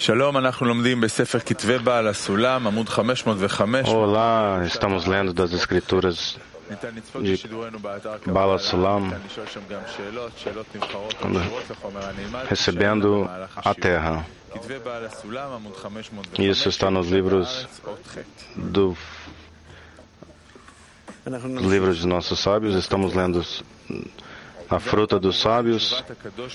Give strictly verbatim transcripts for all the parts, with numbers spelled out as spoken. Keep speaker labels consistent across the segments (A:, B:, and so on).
A: Olá, estamos lendo das escrituras de Bala Sulam, recebendo a terra. Isso está nos livros do livros de nossos sábios. Estamos lendo a fruta dos sábios.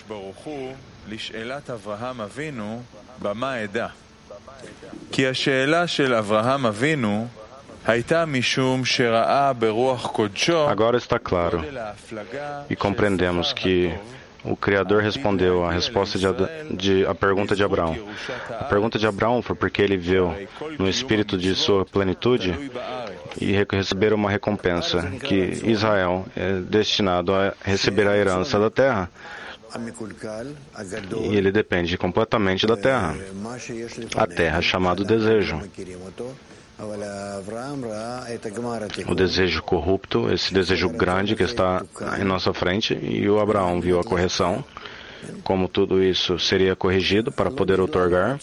B: כי השאלה של אברהם אבינו הייתה משום שראה ברוח קודשו.
A: Agora está claro e compreendemos que o Criador respondeu a resposta de, de a pergunta de Abraão. A pergunta de Abraão foi porque ele viu no espírito de sua plenitude e receber uma recompensa, que Israel é destinado a receber a herança da terra. E ele depende completamente da terra. A terra chamada desejo. O desejo corrupto, esse desejo grande que está em nossa frente, e o Abraão viu a correção, como tudo isso seria corrigido para poder outorgar.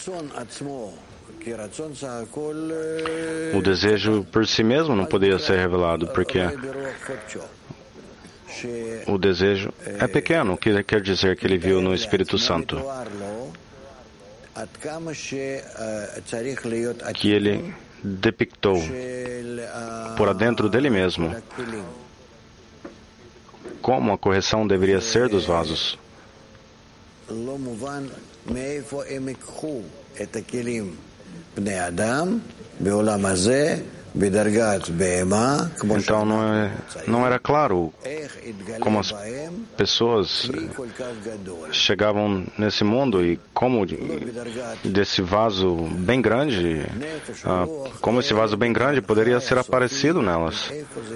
A: O desejo por si mesmo não poderia ser revelado, porque o desejo é pequeno, o que quer dizer que ele viu no Espírito Santo. Que ele depictou por dentro dele mesmo como a correção deveria ser dos vasos. Então não, é, não era claro como as pessoas chegavam nesse mundo e como desse vaso bem grande, ah, como esse vaso bem grande poderia ser aparecido nelas.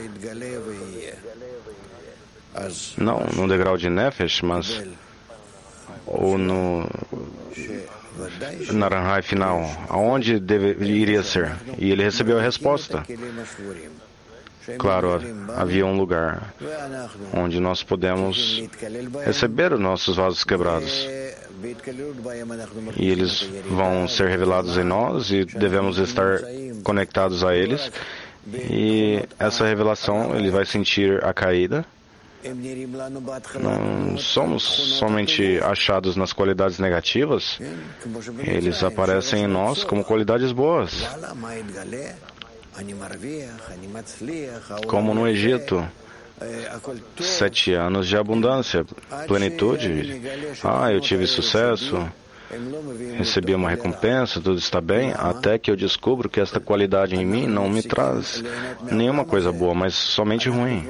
A: Não no degrau de Nefesh, mas ou no Naranjai final, aonde deve, iria ser? E ele recebeu a resposta. Claro, havia um lugar onde nós podemos receber os nossos vasos quebrados. E eles vão ser revelados em nós e devemos estar conectados a eles. E essa revelação, ele vai sentir a caída. Não somos somente achados nas qualidades negativas, eles aparecem em nós como qualidades boas. Como no Egito, sete anos de abundância, plenitude. Ah, eu tive sucesso, recebi uma recompensa, tudo está bem, até que eu descubro que esta qualidade em mim não me traz nenhuma coisa boa, mas somente ruim.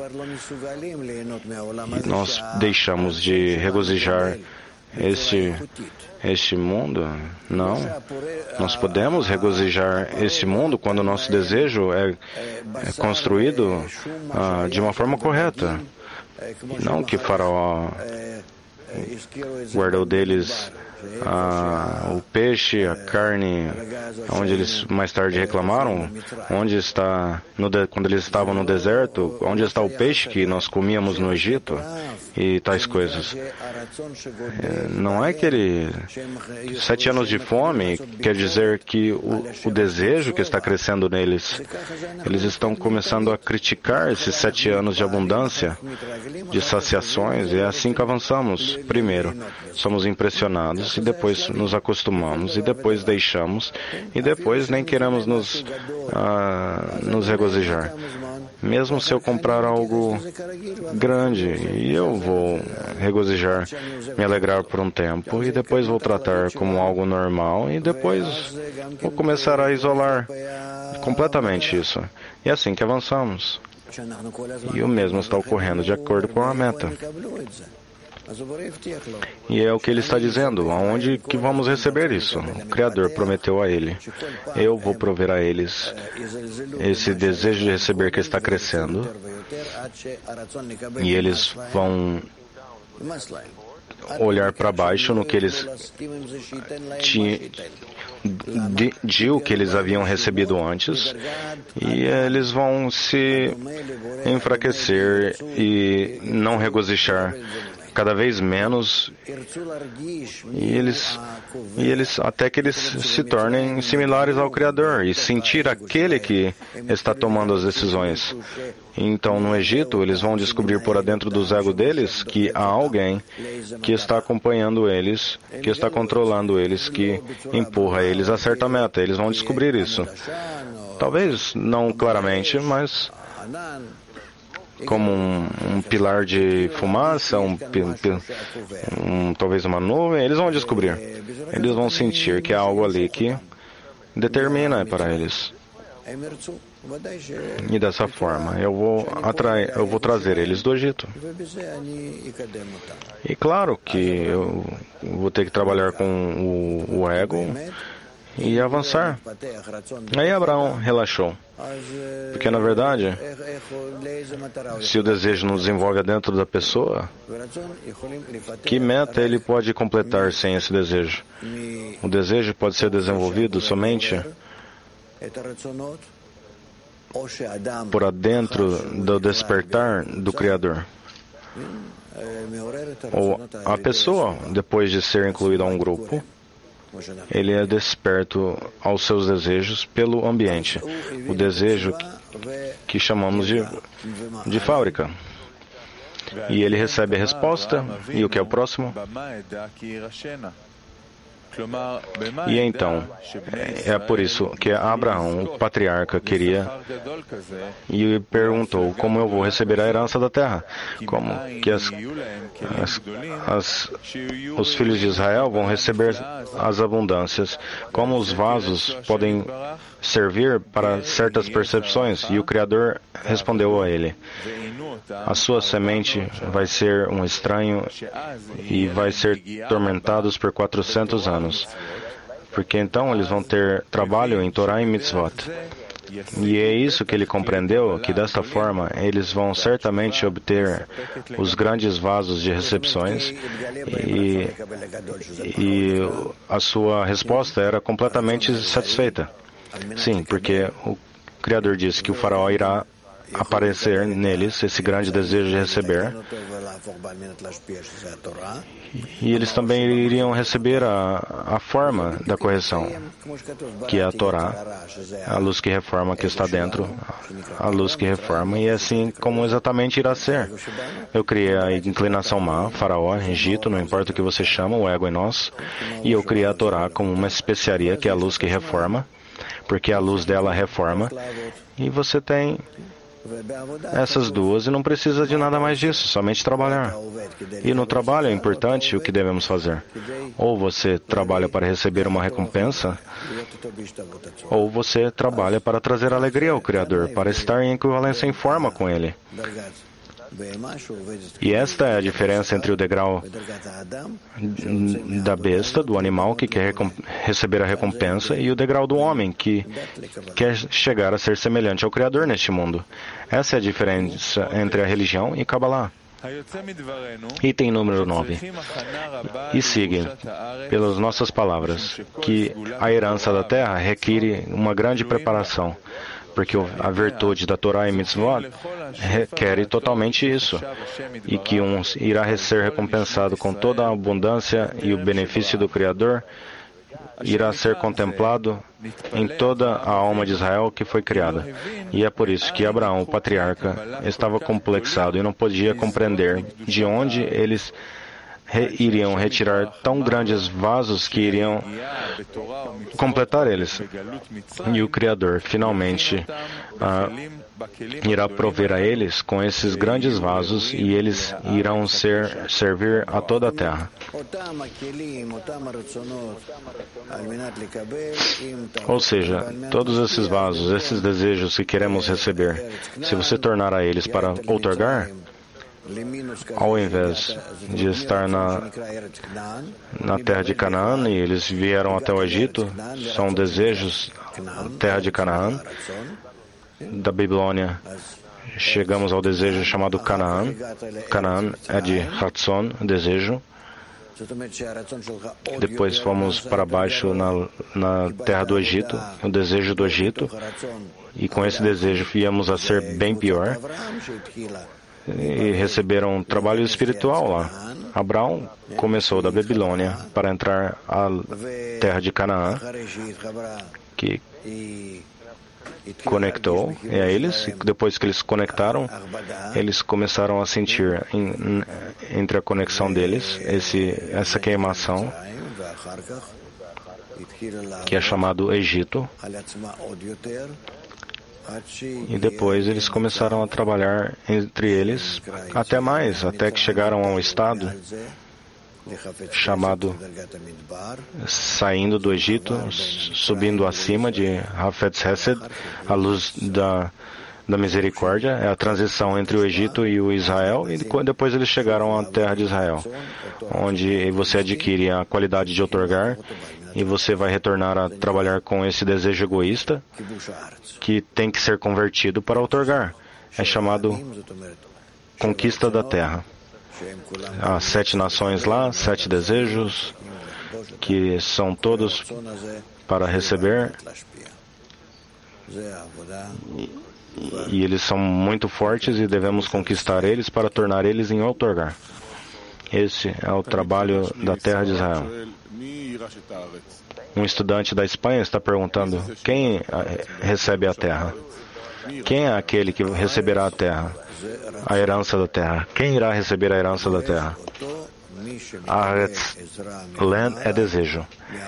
A: E nós deixamos de regozijar este, este mundo? Não. Nós podemos regozijar este mundo quando o nosso desejo é, é construído ah, de uma forma correta. Não que Faraó guardou deles Ah, o peixe, a carne, onde eles mais tarde reclamaram, onde está, no de, quando eles estavam no deserto, onde está o peixe que nós comíamos no Egito e tais coisas. É, não é que ele, sete anos de fome quer dizer que o, o desejo que está crescendo neles, eles estão começando a criticar esses sete anos de abundância, de saciações, e é assim que avançamos. Primeiro, somos impressionados, e depois nos acostumamos, e depois deixamos, e depois nem queremos nos, ah, nos regozijar. Mesmo se eu comprar algo grande, e eu vou regozijar, me alegrar por um tempo, e depois vou tratar como algo normal, e depois vou começar a isolar completamente isso. E é assim que avançamos. E o mesmo está ocorrendo de acordo com a meta. E é o que ele está dizendo, aonde que vamos receber isso? O Criador prometeu a ele, eu vou prover a eles esse desejo de receber que está crescendo, e eles vão olhar para baixo no que eles tinham, de, de o que eles haviam recebido antes, e eles vão se enfraquecer e não regozijar cada vez menos, e eles, e eles até que eles se tornem similares ao Criador e sentir aquele que está tomando as decisões. Então, no Egito, eles vão descobrir por dentro dos egos deles que há alguém que está acompanhando eles, que está controlando eles, que empurra eles a certa meta. Eles vão descobrir isso. Talvez não claramente, mas como um, um pilar de fumaça, um, um, talvez uma nuvem, eles vão descobrir. Eles vão sentir que há algo ali que determina para eles. E dessa forma, eu vou, atrair, eu vou trazer eles do Egito. E claro que eu vou ter que trabalhar com o, o ego e avançar. Aí Abraão relaxou. Porque, na verdade, se o desejo não desenvolve dentro da pessoa, que meta ele pode completar sem esse desejo? O desejo pode ser desenvolvido somente por adentro do despertar do Criador. Ou a pessoa, depois de ser incluída a um grupo, ele é desperto aos seus desejos pelo ambiente. O desejo que chamamos de, de fábrica. E ele recebe a resposta. E o que é o próximo? E então, é por isso que Abraão, o patriarca, queria e perguntou como eu vou receber a herança da terra, como que as, as, as, os filhos de Israel vão receber as abundâncias, como os vasos podem servir para certas percepções. E o Criador respondeu a ele: a sua semente vai ser um estranho e vai ser tormentados por quatrocentos anos, porque então eles vão ter trabalho em Torá e Mitzvot. E é isso que ele compreendeu, que desta forma eles vão certamente obter os grandes vasos de recepções, e, e a sua resposta era completamente satisfeita. Sim, porque o Criador disse que o faraó irá aparecer neles esse grande desejo de receber, e eles também iriam receber a, a forma da correção, que é a Torá, a luz que reforma que está dentro, a luz que reforma, e é assim como exatamente irá ser. Eu criei a inclinação má, faraó, Egito, não importa o que você chama, o ego em nós, e eu criei a Torá como uma especiaria, que é a luz que reforma, porque a luz dela reforma, e você tem essas duas e não precisa de nada mais disso, somente trabalhar. E no trabalho é importante o que devemos fazer. Ou você trabalha para receber uma recompensa, ou você trabalha para trazer alegria ao Criador, para estar em equivalência em forma com Ele. E esta é a diferença entre o degrau da besta, do animal que quer receber a recompensa, e o degrau do homem que quer chegar a ser semelhante ao Criador neste mundo. Essa é a diferença entre a religião e Kabbalah. Item número nove. E siga, pelas nossas palavras, que a herança da terra requer uma grande preparação, porque a virtude da Torá e Mitzvot requer totalmente isso, e que um irá ser recompensado com toda a abundância e o benefício do Criador irá ser contemplado em toda a alma de Israel que foi criada. E é por isso que Abraão, o patriarca, estava complexado e não podia compreender de onde eles Re, iriam retirar tão grandes vasos que iriam completar eles. E o Criador, finalmente, ah, irá prover a eles com esses grandes vasos, e eles irão ser, servir a toda a terra. Ou seja, todos esses vasos, esses desejos que queremos receber, se você tornar a eles para outorgar, ao invés de estar na, na terra de Canaã, e eles vieram até o Egito, são desejos da terra de Canaã, da Babilônia. Chegamos ao desejo chamado Canaã. Canaã é de Ratzon, desejo. Depois fomos para baixo na, na terra do Egito, o desejo do Egito, e com esse desejo viemos a ser bem pior. e receberam um trabalho espiritual lá. Abraão começou da Babilônia para entrar à terra de Canaã, que conectou e a eles, e depois que eles se conectaram, eles começaram a sentir em, entre a conexão deles esse, essa queimação, que é chamado Egito, e depois eles começaram a trabalhar entre eles até mais, até que chegaram a um estado chamado saindo do Egito, subindo acima de Hafetz Hesed, a luz da, da misericórdia, é a transição entre o Egito e o Israel, e depois eles chegaram à terra de Israel, onde você adquire a qualidade de outorgar, e você vai retornar a trabalhar com esse desejo egoísta, que tem que ser convertido para outorgar. É chamado conquista da terra. Há sete nações lá, sete desejos, que são todos para receber, e, e eles são muito fortes e devemos conquistar eles para tornar eles em outorgar. Esse é o trabalho da terra de Israel. Um estudante da Espanha está perguntando: quem recebe a terra? Quem é aquele que receberá a terra? A herança da terra. Quem irá receber a herança da terra? Aretz, land é desejo.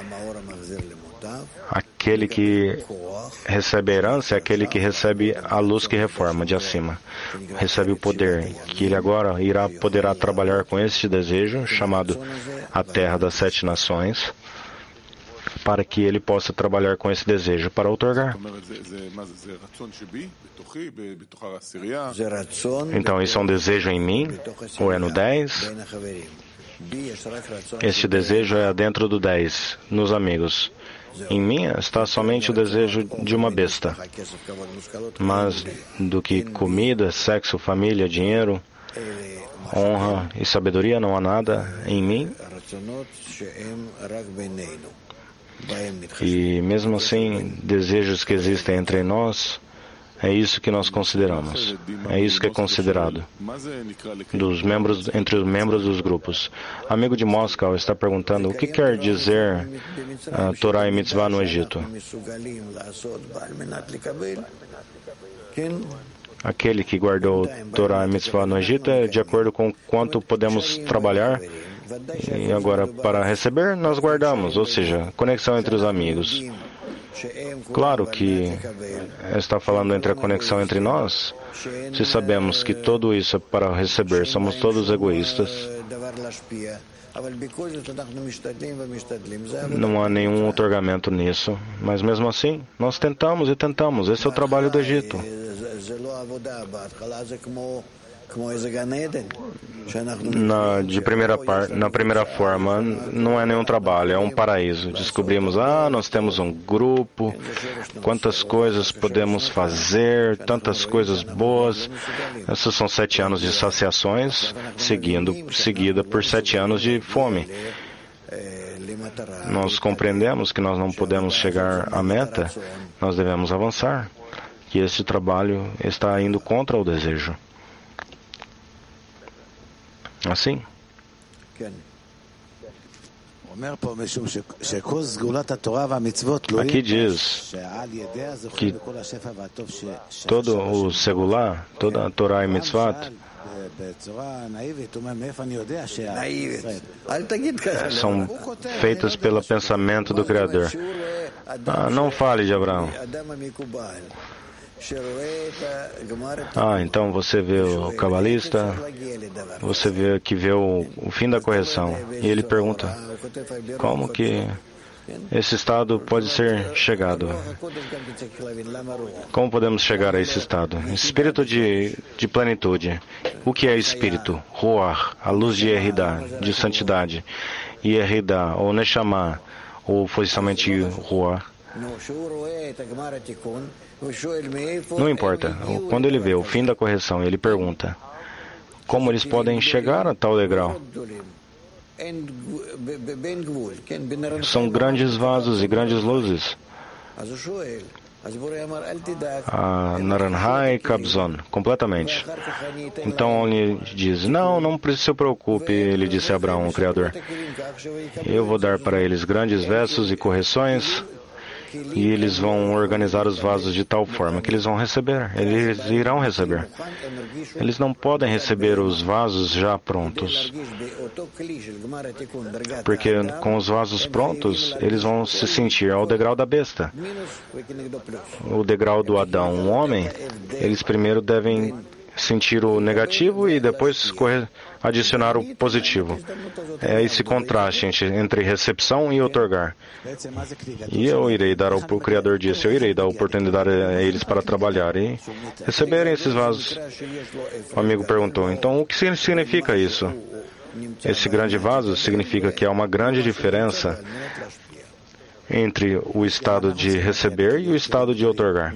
A: Aquele que recebe a herança é aquele que recebe a luz que reforma de acima. Recebe o poder, que ele agora irá poderá trabalhar com este desejo, chamado a terra das sete nações, para que ele possa trabalhar com esse desejo para outorgar. Então, isso é um desejo em mim, ou é no dez? Este desejo é dentro do dez, nos amigos. Em mim está somente o desejo de uma besta. Mas do que comida, sexo, família, dinheiro, honra e sabedoria, não há nada em mim. E mesmo assim, desejos que existem entre nós, é isso que nós consideramos. É isso que é considerado dos membros, entre os membros dos grupos. Amigo de Moscou está perguntando: o que quer dizer uh, Torá e Mitzvah no Egito? Aquele que guardou Torá e Mitzvah no Egito é de acordo com quanto podemos trabalhar. E agora, para receber, nós guardamos, ou seja, conexão entre os amigos. Claro que está falando entre a conexão entre nós, se sabemos que tudo isso é para receber, somos todos egoístas. Não há nenhum outorgamento nisso, mas mesmo assim, nós tentamos e tentamos. Esse é o trabalho do Egito. Na, de primeira par, na primeira forma, não é nenhum trabalho, é um paraíso. Descobrimos, ah, nós temos um grupo, quantas coisas podemos fazer, tantas coisas boas. Esses são sete anos de saciações, seguindo, seguida por sete anos de fome. Nós compreendemos que nós não podemos chegar à meta, nós devemos avançar, que esse trabalho está indo contra o desejo. Assim? Aqui diz que todo o Segulá, toda a Torá e Mitzvot, são feitas pelo pensamento do Criador. Ah, não fale de Abraão. Ah, então você vê o cabalista, você vê que vê o, o fim da correção. E ele pergunta, como que esse estado pode ser chegado? Como podemos chegar a esse estado? Espírito de, de plenitude. O que é espírito? Ruach, a luz de Yeridá, de santidade. Yeridá, ou Neshama, ou foi somente Ruach. Não importa. Quando ele vê o fim da correção, ele pergunta, como eles podem chegar a tal degrau? São grandes vasos e grandes luzes. a Naranjai Kabzon, completamente. Então ele diz, não, não se preocupe, ele disse a Abraão, o Criador. Eu vou dar para eles grandes versos e correções, e eles vão organizar os vasos de tal forma que eles vão receber, eles irão receber. Eles não podem receber os vasos já prontos, porque com os vasos prontos, eles vão se sentir ao degrau da besta. O degrau do Adão, o homem, eles primeiro devem sentir o negativo e depois adicionar o positivo. É esse contraste entre recepção e outorgar. E eu irei dar ao o Criador disse, eu irei dar a oportunidade a eles para trabalhar e receberem esses vasos. O amigo perguntou, então o que significa isso? Esse grande vaso significa que há uma grande diferença entre o estado de receber e o estado de outorgar.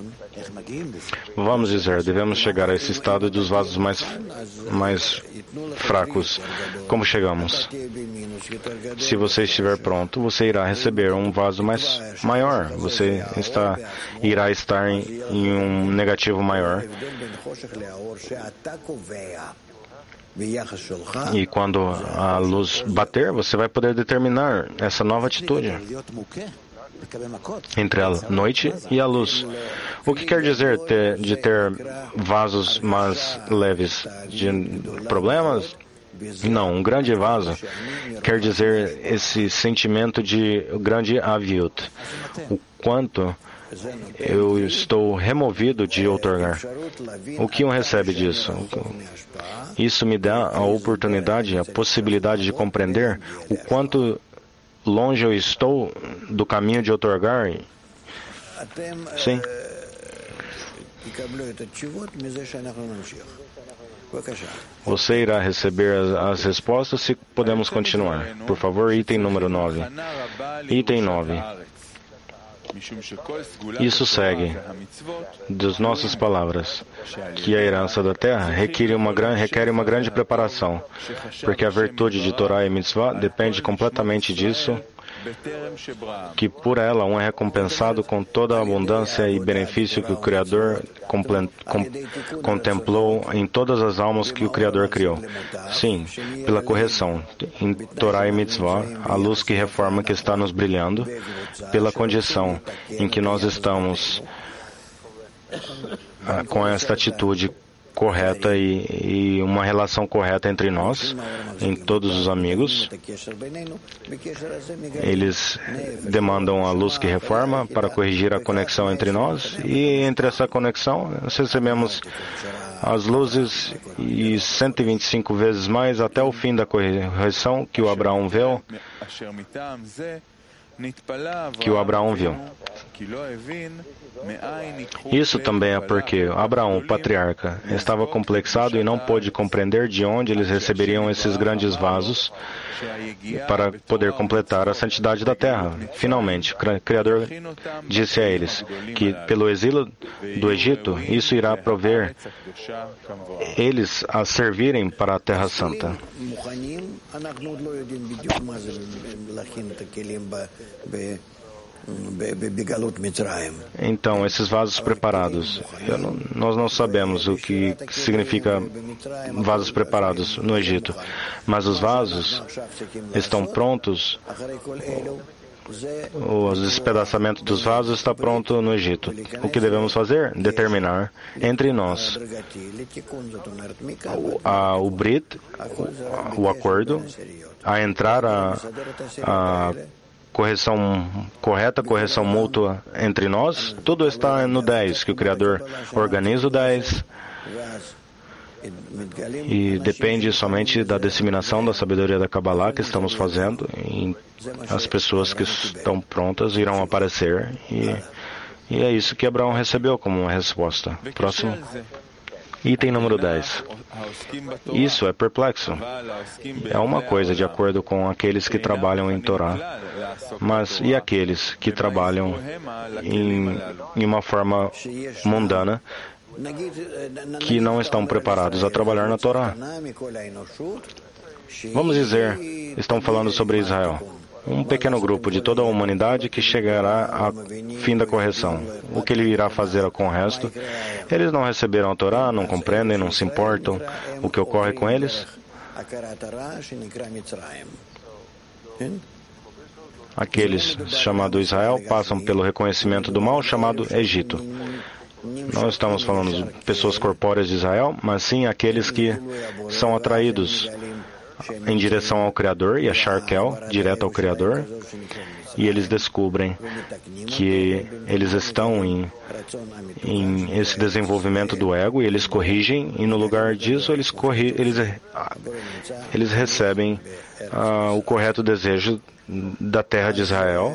A: Vamos dizer, devemos chegar a esse estado dos vasos mais, mais fracos. Como chegamos? Se você estiver pronto, você irá receber um vaso mais maior. Você está, irá estar em, em um negativo maior. E quando a luz bater, você vai poder determinar essa nova atitude entre a noite e a luz. O que quer dizer ter, de ter vasos mais leves? De problemas? Não, um grande vaso quer dizer esse sentimento de grande aviut. O quanto eu estou removido de outorgar. O que um recebe disso? Isso me dá a oportunidade, a possibilidade de compreender o quanto longe eu estou do caminho de outorgar. Sim. Você irá receber as, as respostas se podemos continuar. Por favor, item número nove. Item nove. Isso segue das nossas palavras, que a herança da terra requer uma, requer uma grande preparação, porque a virtude de Torá e Mitzvah depende completamente disso, que por ela um é recompensado com toda a abundância e benefício que o Criador comple, com, contemplou em todas as almas que o Criador criou. Sim, pela correção, em Torá e Mitzvah, a luz que reforma que está nos brilhando, pela condição em que nós estamos ah, com esta atitude correta e, e uma relação correta entre nós, em todos os amigos. Eles demandam a luz que reforma para corrigir a conexão entre nós, e entre essa conexão nós recebemos as luzes e cento e vinte e cinco vezes mais até o fim da correção que o Abraão viu, que o Abraão viu. Isso também é porque Abraão, o patriarca, estava complexado e não pôde compreender de onde eles receberiam esses grandes vasos para poder completar a santidade da terra. Finalmente, o Criador disse a eles que, pelo exílio do Egito, isso irá prover eles a servirem para a Terra Santa. Então, esses vasos preparados, eu não, nós não sabemos o que significa vasos preparados no Egito, mas os vasos estão prontos. O despedaçamento dos vasos está pronto no Egito. O que devemos fazer? Determinar entre nós o, a, o Brit, o, o acordo, a entrar a, a correção correta, correção mútua entre nós. Tudo está no dez, que o Criador organiza o dez. E depende somente da disseminação da sabedoria da Kabbalah que estamos fazendo. E as pessoas que estão prontas irão aparecer. E, e é isso que Abraão recebeu como uma resposta. Próximo. Item número dez. Isso é perplexo. É uma coisa de acordo com aqueles que trabalham em Torá. Mas e aqueles que trabalham em, em uma forma mundana, que não estão preparados a trabalhar na Torá? Vamos dizer, estão falando sobre Israel. um pequeno grupo de toda a humanidade que chegará ao fim da correção. O que ele irá fazer com o resto? Eles não receberam a Torá, não compreendem, não se importam. O que ocorre com eles? Aqueles chamados Israel passam pelo reconhecimento do mal chamado Egito. Não estamos falando de pessoas corpóreas de Israel, mas sim aqueles que são atraídos em direção ao Criador, e a Sharkel, direto ao Criador, e eles descobrem que eles estão em, em esse desenvolvimento do ego, e eles corrigem, e no lugar disso eles, corri, eles, eles recebem uh, o correto desejo da terra de Israel.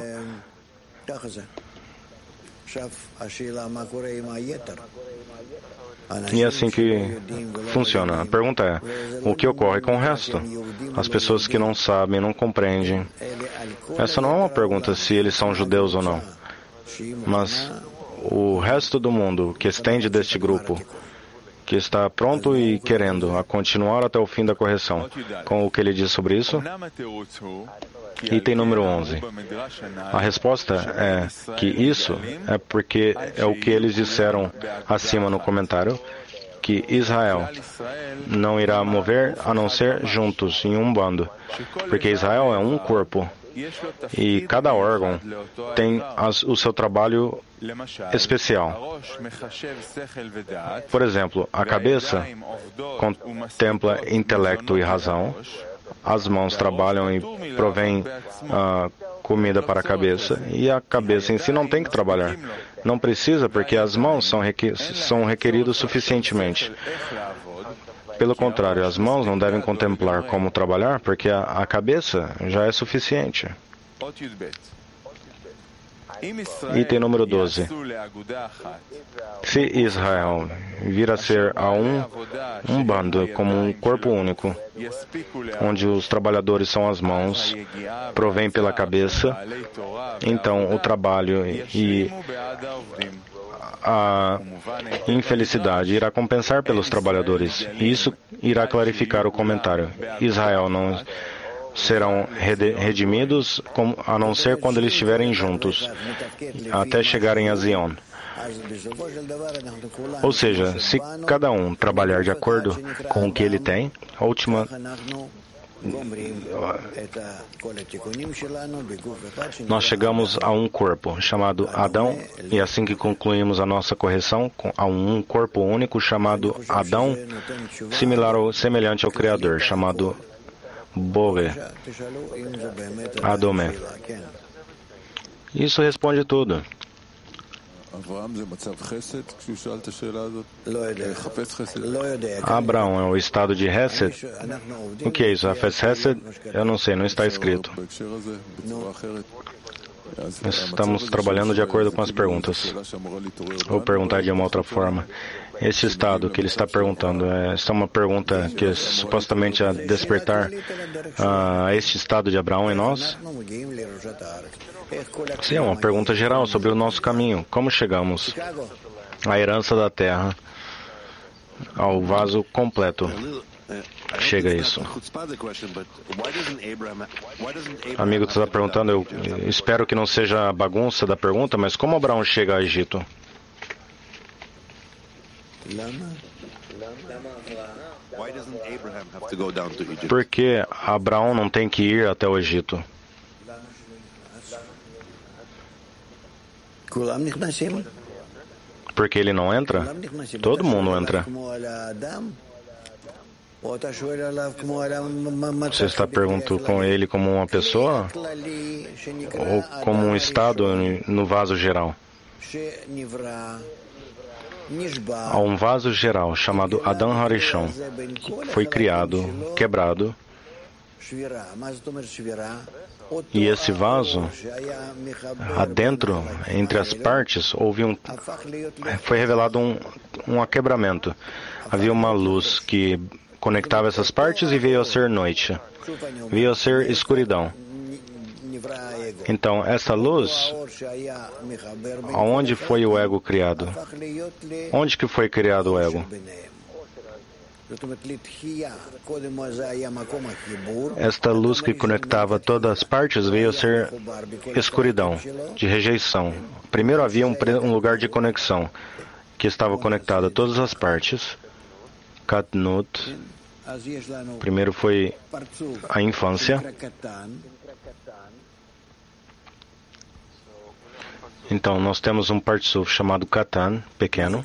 A: E é assim que funciona. A pergunta é, o que ocorre com o resto? As pessoas que não sabem, não compreendem. Essa não é uma pergunta se eles são judeus ou não. Mas o resto do mundo que estende deste grupo, que está pronto e querendo a continuar até o fim da correção, com o que ele diz sobre isso? Item número onze. A resposta é que isso é porque é o que eles disseram acima no comentário, que Israel não irá mover a não ser juntos, em um bando, porque Israel é um corpo e cada órgão tem as, o seu trabalho especial. Por exemplo, a cabeça contempla intelecto e razão. As mãos trabalham e provêm uh, comida para a cabeça, e a cabeça em si não tem que trabalhar. Não precisa, porque as mãos são, requer são requeridas suficientemente. Pelo contrário, as mãos não devem contemplar como trabalhar, porque a, a cabeça já é suficiente. Item número doze. Se Israel vir a ser a um, um bando, como um corpo único, onde os trabalhadores são as mãos, provém pela cabeça, então o trabalho e a infelicidade irá compensar pelos trabalhadores. Isso irá clarificar o comentário. Israel não serão redimidos a não ser quando eles estiverem juntos, até chegarem a Zion. Ou seja, se cada um trabalhar de acordo com o que ele tem, a última nós chegamos a um corpo chamado Adão, e assim que concluímos a nossa correção, a um corpo único chamado Adão, similar ou semelhante ao Criador, chamado Bore, Adome. Isso responde tudo. Abraão é o estado de Hesed? O que é isso? Hafez Hesed? Eu não sei, não está escrito. Estamos trabalhando de acordo com as perguntas. Vou perguntar de uma outra forma. Esse estado que ele está perguntando, é, esta é uma pergunta que é supostamente a despertar a uh, este estado de Abraão em nós? Sim, é uma pergunta geral sobre o nosso caminho. Como chegamos à herança da terra, ao vaso completo? Chega isso. Amigo, você está perguntando, eu espero que não seja a bagunça da pergunta, mas como Abraão chega ao Egito? Por que Abraão não tem que ir até o Egito? Porque ele não entra? Todo mundo entra. Você está perguntando com ele como uma pessoa ou como um estado no vaso geral? Há um vaso geral chamado Adam Harishon, que foi criado, quebrado, e esse vaso, adentro, entre as partes, houve um, foi revelado um, um aquebramento. Havia uma luz que conectava essas partes e veio a ser noite, veio a ser escuridão. Então, essa luz, aonde foi o ego criado? Onde que foi criado o ego? Esta luz que conectava todas as partes veio a ser escuridão, de rejeição. Primeiro havia um, um lugar de conexão, que estava conectado a todas as partes. Katnut. Primeiro foi a infância. Então, nós temos um Partsuf chamado Katan, pequeno,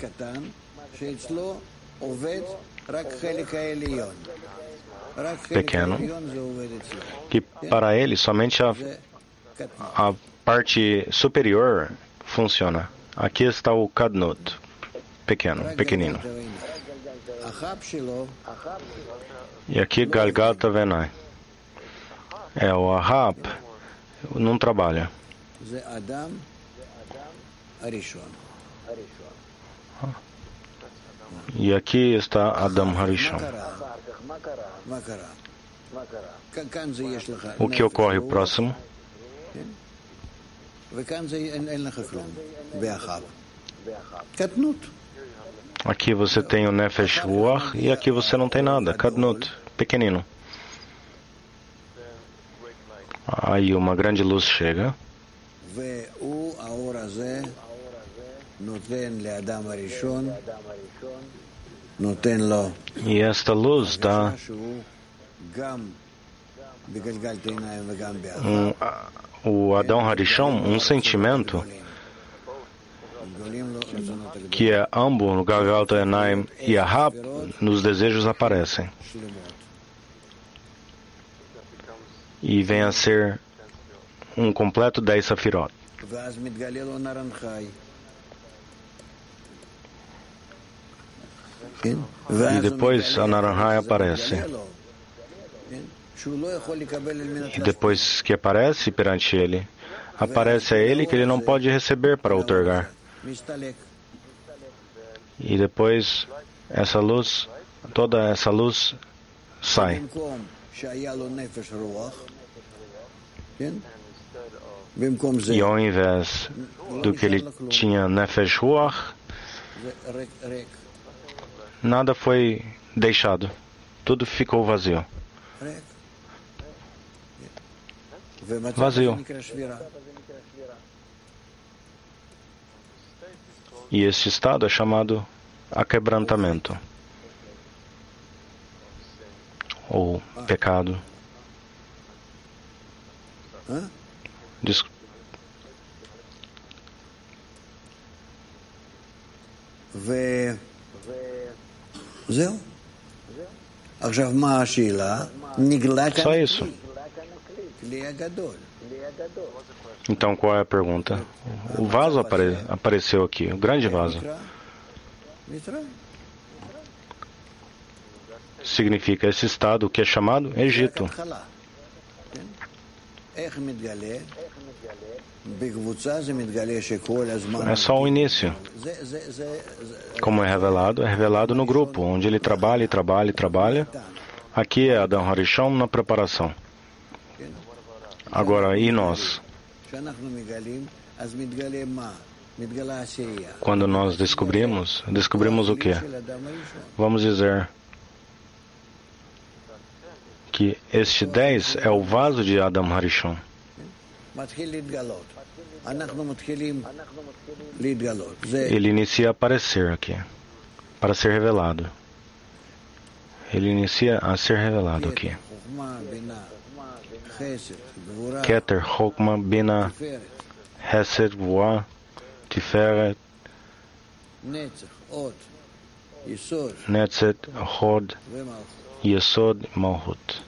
A: pequeno, que para ele somente a, a parte superior funciona. Aqui está o Kadnut, pequeno, pequenino. E aqui Galgata Venai. É, o Ahab não trabalha. E aqui está Adam Harishon. O que ocorre próximo? Aqui você tem o Nefesh Ruach e aqui você não tem nada. Kadnut, pequenino. Aí uma grande luz chega. E esta luz dá um, o Adão Harishon um sentimento que é ambos no Galgalta Enaim e Ahab, nos desejos aparecem. E vem a ser um completo dez Safirot. E depois a Naranjai aparece. E depois que aparece perante ele, aparece a ele que ele não pode receber para outorgar. E depois essa luz, toda essa luz sai. E ao invés do que ele tinha Nefesh Ruach, nada foi deixado. Tudo ficou vazio. Vazio. E este estado é chamado aquebrantamento, ou pecado. Des... Só isso. Então, qual é a pergunta? O vaso apare... apareceu aqui, o grande vaso. Significa esse estado que é chamado Egito. É só o início. Como é revelado? É revelado no grupo, onde ele trabalha e trabalha e trabalha. Aqui é Adam Harishon na preparação. Agora, e nós? Quando nós descobrimos, descobrimos o quê? Vamos dizer que este dez é o vaso de Adam Harishon. Ele inicia a aparecer aqui, para ser revelado. Ele inicia a ser revelado aqui. Keter, Chokma, Bina, Hesed, Gvura, Tiferet, Netzet, Hod, Yesod, Malchut.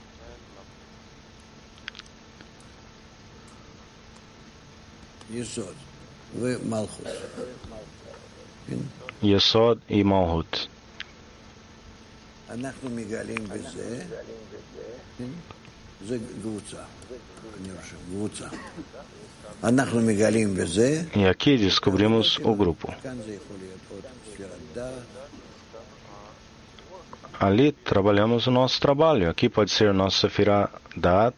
A: Yesod e Malchut. E aqui descobrimos o grupo. Ali trabalhamos o nosso trabalho. Aqui pode ser o nosso Sefirah Da'at,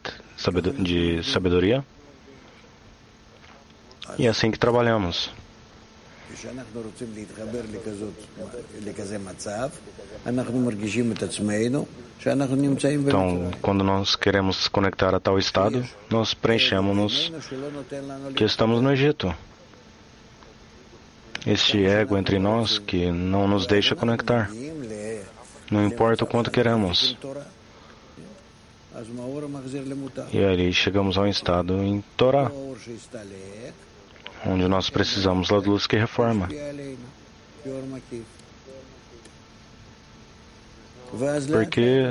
A: de sabedoria. E é assim que trabalhamos. Então, quando nós queremos se conectar a tal estado, nós preenchemos-nos que estamos no Egito. Este ego entre nós que não nos deixa conectar. Não importa o quanto queremos. E ali chegamos a um estado em Torá, onde nós precisamos da luz que reforma. Porque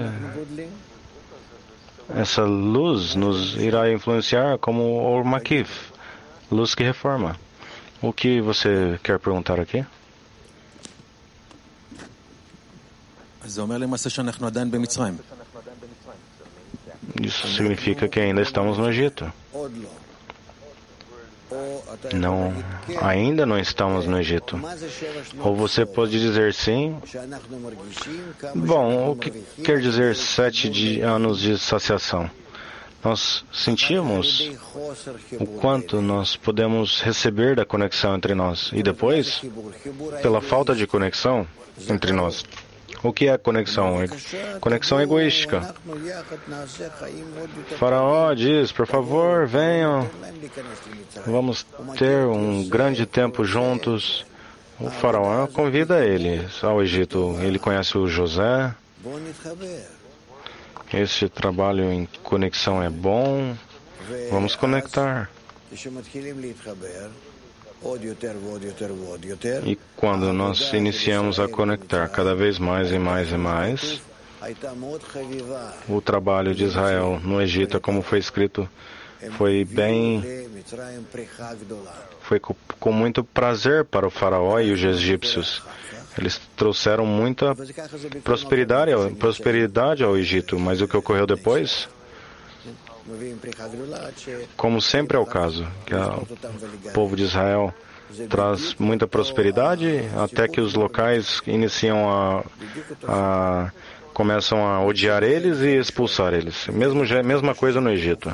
A: essa luz nos irá influenciar como o Makif, luz que reforma. O que você quer perguntar aqui? Isso significa que ainda estamos no Egito. Não, ainda não estamos no Egito. Ou você pode dizer sim. Bom, o que quer dizer sete de, anos de saciação? Nós sentimos o quanto nós podemos receber da conexão entre nós. E depois, pela falta de conexão entre nós. O que é conexão? Conexão egoística. Faraó diz, por favor, venham. Vamos ter um grande tempo juntos. O faraó convida ele ao Egito. Ele conhece o José. Este trabalho em conexão é bom. Vamos conectar. E quando nós iniciamos a conectar cada vez mais e mais e mais, o trabalho de Israel no Egito, como foi escrito, foi bem, foi com muito prazer para o faraó e os egípcios. Eles trouxeram muita prosperidade, prosperidade ao Egito, mas o que ocorreu depois? Como sempre é o caso, que o povo de Israel traz muita prosperidade até que os locais iniciam a, a começam a odiar eles e expulsar eles. Mesmo, mesma coisa no Egito.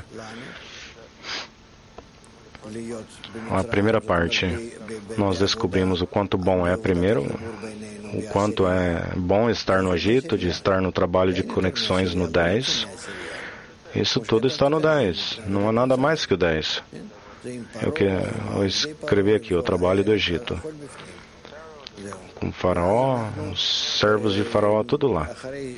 A: A primeira parte, nós descobrimos o quanto bom é primeiro, o quanto é bom estar no Egito, de estar no trabalho de conexões no dez. Isso tudo está no dez. Não há nada mais que o dez. É o que eu escrevi aqui, o trabalho do Egito. Com o faraó, os servos de faraó, tudo lá.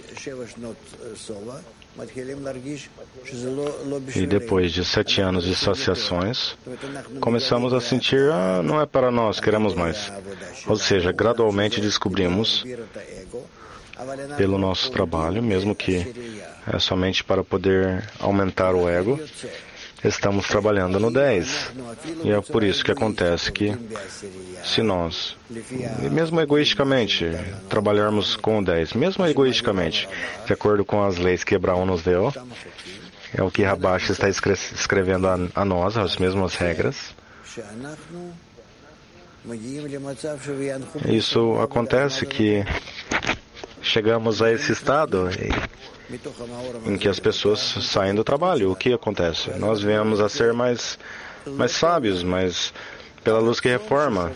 A: E depois de sete anos de saciações, começamos a sentir, ah, não é para nós, queremos mais. Ou seja, gradualmente descobrimos, pelo nosso trabalho, mesmo que é somente para poder aumentar o ego, estamos trabalhando no dez. E é por isso que acontece que, se nós, mesmo egoisticamente, trabalharmos com o dez, mesmo egoisticamente, de acordo com as leis que Abraão nos deu, é o que Rabash está escrevendo a, a nós, as mesmas regras. Isso acontece que chegamos a esse estado em que as pessoas saem do trabalho. O que acontece? Nós viemos a ser mais, mais sábios, mas pela luz que reforma.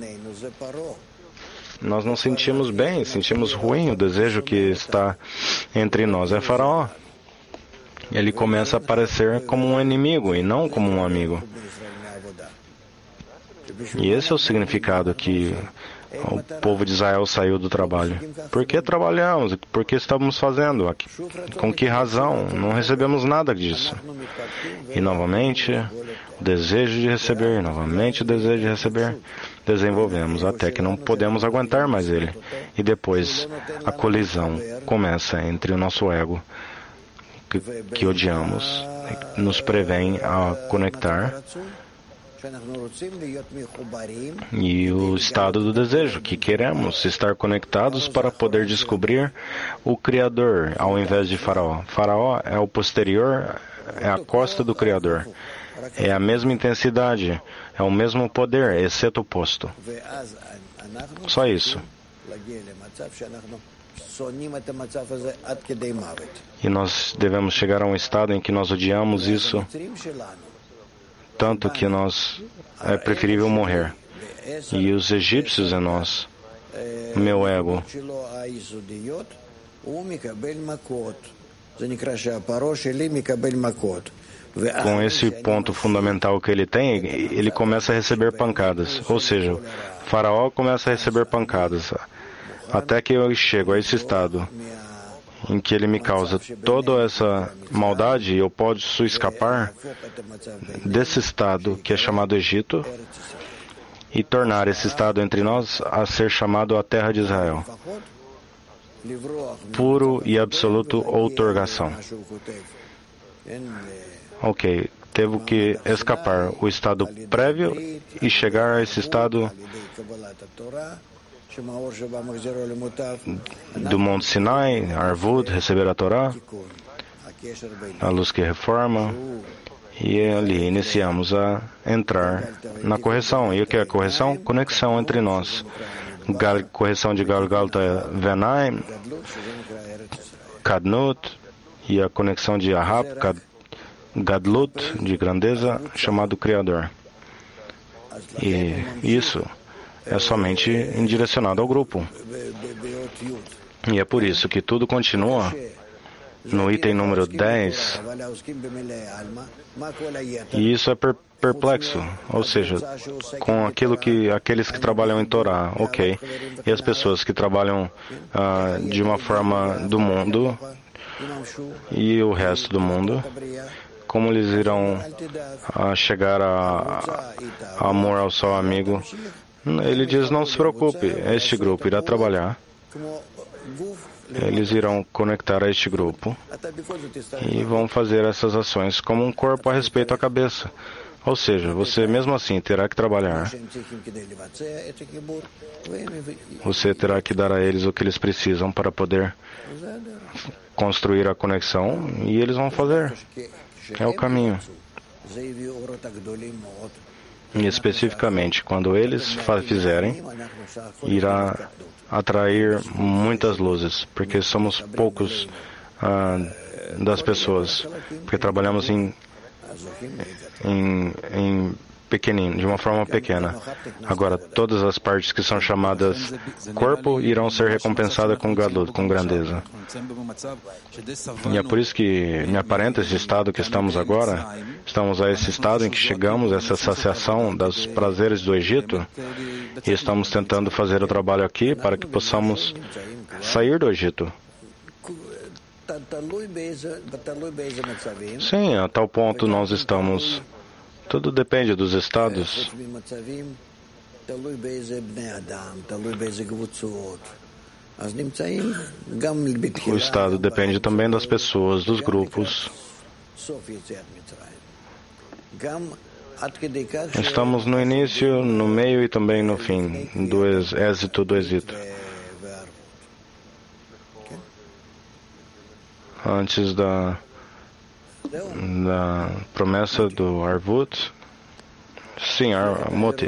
A: Nós não sentimos bem, sentimos ruim. O desejo que está entre nós é Faraó. Ele começa a aparecer como um inimigo e não como um amigo. E esse é o significado que o povo de Israel saiu do trabalho. Por que trabalhamos? Por que estamos fazendo? Com que razão? Não recebemos nada disso. E novamente, o desejo de receber, novamente o desejo de receber, desenvolvemos até que não podemos aguentar mais ele. E depois a colisão começa entre o nosso ego, que, que odiamos, nos prevém a conectar, e o estado do desejo, que queremos estar conectados para poder descobrir o Criador, ao invés de Faraó. Faraó é o posterior, é a costa do Criador. É a mesma intensidade, é o mesmo poder, exceto o oposto. Só isso. E nós devemos chegar a um estado em que nós odiamos isso tanto que nós é preferível morrer. e os egípcios em nós, meu ego. Com esse ponto fundamental que ele tem, ele começa a receber pancadas. Ou seja, o faraó começa a receber pancadas. Até que eu chego a esse estado em que ele me causa toda essa maldade, eu posso escapar desse estado que é chamado Egito e tornar esse estado entre nós a ser chamado a terra de Israel. Puro e absoluto outorgação. Ok, teve que escapar o estado prévio e chegar a esse estado do Monte Sinai, Arvud, receber a Torá, a luz que reforma, e ali iniciamos a entrar na correção. E o que é a correção? Conexão entre nós. Gal, correção de Galgalta Venai, Kadnut, e a conexão de Ahab, Kad, Gadlut, de grandeza, chamado Criador. E isso é somente indirecionado ao grupo. E é por isso que tudo continua no item número dez. E isso é per perplexo, ou seja, com aquilo que aqueles que trabalham em Torá, ok, e as pessoas que trabalham uh, de uma forma do mundo e o resto do mundo, como eles irão uh, chegar a, a amor ao seu amigo? Ele diz, não se preocupe, este grupo irá trabalhar. Eles irão conectar a este grupo e vão fazer essas ações como um corpo a respeito à cabeça. Ou seja, você mesmo assim terá que trabalhar. Você terá que dar a eles o que eles precisam para poder construir a conexão e eles vão fazer. É o caminho. E especificamente, quando eles fizerem, irá atrair muitas luzes, porque somos poucos ah, das pessoas, porque trabalhamos em, em, em pequenino, de uma forma pequena. Agora, todas as partes que são chamadas corpo irão ser recompensadas com gadlut, com grandeza. E é por isso que me aparenta esse estado que estamos agora. Estamos a esse estado em que chegamos, essa saciação dos prazeres do Egito, e estamos tentando fazer o trabalho aqui para que possamos sair do Egito. Sim, a tal ponto nós estamos. Tudo depende dos estados. O estado depende também das pessoas, dos grupos. Estamos no início, no meio e também no fim do êxito do Egito. Antes da, da promessa do Arvut. Sim, Ar, Moti.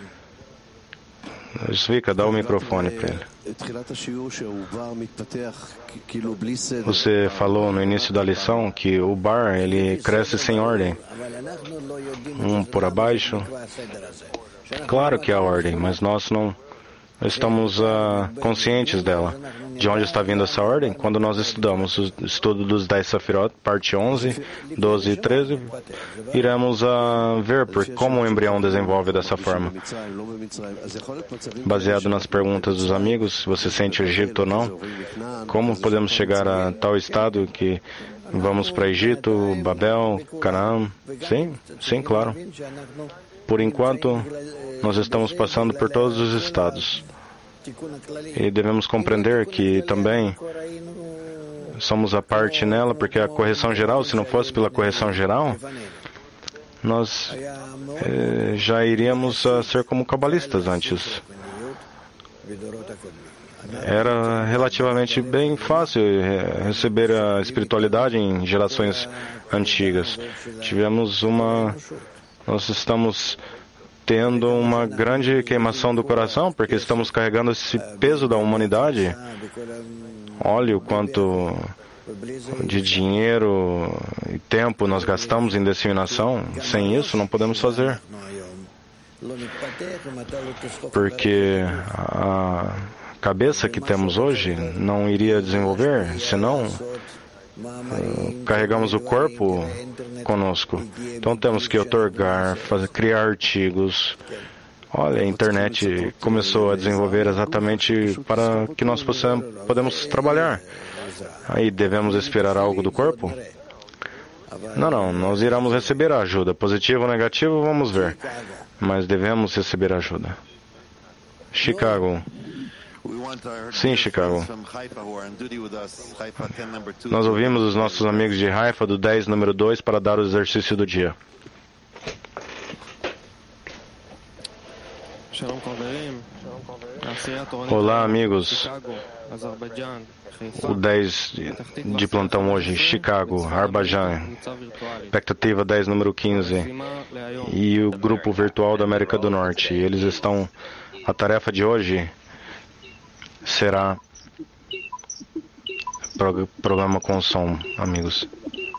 A: Zvika, dá o microfone para ele. Você falou no início da lição que o bar ele cresce sem ordem, um por abaixo. Claro que há ordem, mas nós não estamos uh, conscientes dela. De onde está vindo essa ordem? Quando nós estudamos o estudo dos dez Safirot, parte onze, doze e treze, iremos uh, ver por como o embrião desenvolve dessa forma. Baseado nas perguntas dos amigos, se você sente o Egito ou não, como podemos chegar a tal estado que vamos para Egito, Babel, Canaã? Sim, sim, claro. Por enquanto, nós estamos passando por todos os estados. E devemos compreender que também somos a parte nela, porque a correção geral, se não fosse pela correção geral, nós eh, já iríamos a ser como cabalistas antes. Era relativamente bem fácil receber a espiritualidade em gerações antigas. Tivemos uma... Nós estamos tendo uma grande queimação do coração, porque estamos carregando esse peso da humanidade. Olha o quanto de dinheiro e tempo nós gastamos em disseminação. Sem isso, não podemos fazer. porque a cabeça que temos hoje não iria desenvolver, senão carregamos o corpo conosco. Então temos que otorgar, fazer, criar artigos. Olha, a internet começou a desenvolver exatamente para que nós possamos podemos trabalhar. Aí devemos esperar algo do corpo? Não, não, nós iremos receber a ajuda. Positivo ou negativo, vamos ver. Mas devemos receber ajuda. Chicago. Sim, Chicago. Nós ouvimos os nossos amigos de Haifa do dez, número dois, para dar o exercício do dia. Olá, amigos. O dez de plantão hoje, Chicago, Arbaján, expectativa dez, número quinze, e o grupo virtual da América do Norte. Eles estão, a tarefa de hoje será pro, problema com som, amigos.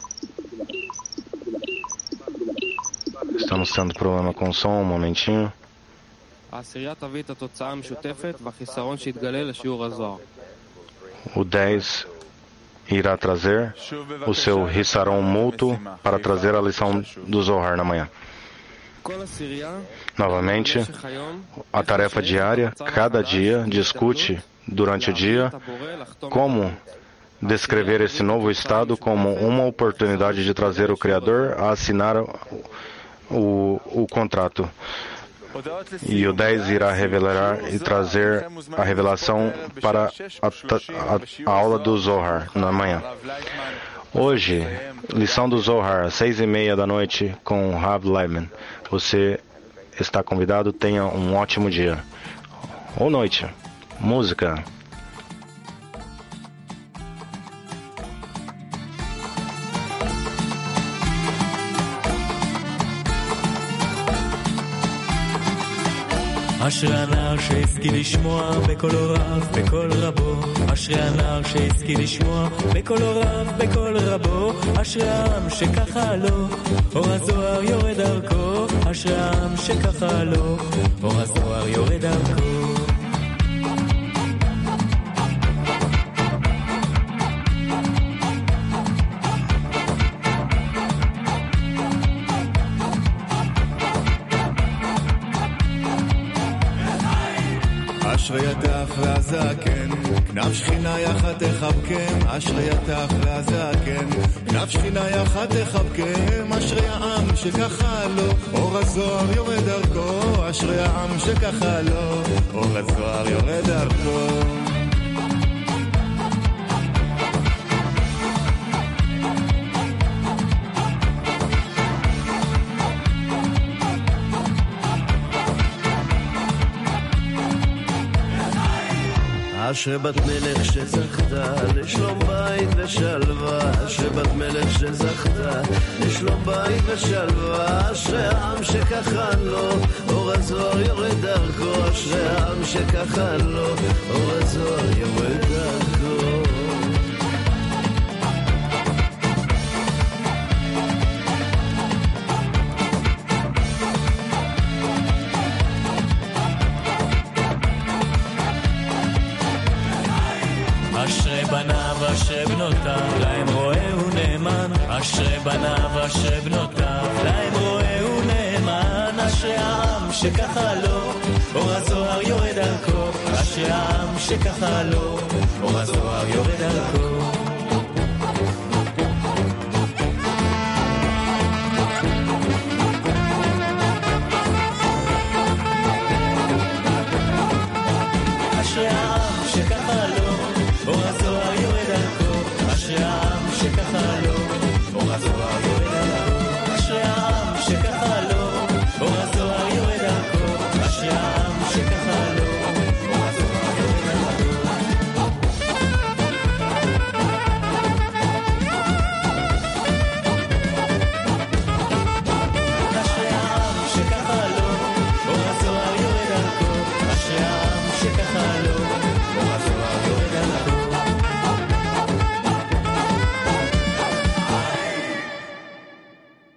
A: Estamos tendo problema com som, um momentinho. O dez irá trazer o seu Hissaron mútuo para trazer a lição do Zohar na manhã. Novamente, a tarefa diária, cada dia, discute durante o dia como descrever esse novo estado como uma oportunidade de trazer o Criador a assinar o, o contrato. E o dez irá revelar e trazer a revelação para a, a, a aula do Zohar na manhã. Hoje, lição do Zohar, às seis e meia da noite, com Rav Leibman. Você está convidado, tenha um ótimo dia. Ou noite. Música.
C: אשרי הנער שהשכיל לשמוע בקול רב, בקול רבו. אשרי הנער שהשכיל לשמוע בקול רב, בקול רבו. אשרי העם שככה לו, אור הזוהר יורד דרכו. אשרי העם שככה לו, אור הזוהר יורד דרכו.
D: אשרי יתך והזקן, כנף שכינה יחד תחבקם. אשרי יתך והזקן, כנף שכינה יחד תחבקם. אשרי העם שככה לו, אור הזוהר יורד דרכו. אשרי העם שככה לו, אור הזוהר יורד דרכו.
E: אשרי בת מלך שזכתה לשלום בית ושלווה. אשרי בת מלך שזכתה לשלום בית ושלווה. אשרי העם שככה לו, אור הזוהר יורד דרכו. אשרי העם שככה לו, אור הזוהר יורד דרכו.
C: אשרי בניו אשרי בנותיו, להם רואה ונאמן. אשרי בניו אשרי בנותיו, להם רואה ונאמן. אשרי העם שככה לו, אור הזוהר יורד דרכו. אשרי העם שככה לו, אור הזוהר יורד דרכו.